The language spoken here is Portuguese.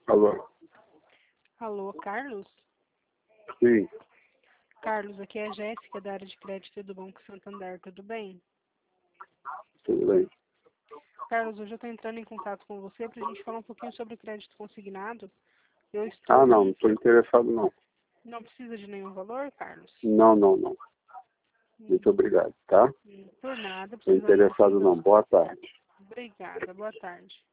Alô? Alô, Carlos? Sim, Carlos, aqui é a Jéssica da área de crédito do Banco Santander, tudo bem? tudo bem. Carlos, hoje eu estou entrando em contato com você para a gente falar um pouquinho sobre o crédito consignado. Eu Ah, estou não com... estou interessado não. Não precisa de nenhum valor, Carlos? Não. Muito Hum, obrigado, tá? Por nada, Estou precisando de interessado ajuda. não. Boa tarde. Obrigada, boa tarde.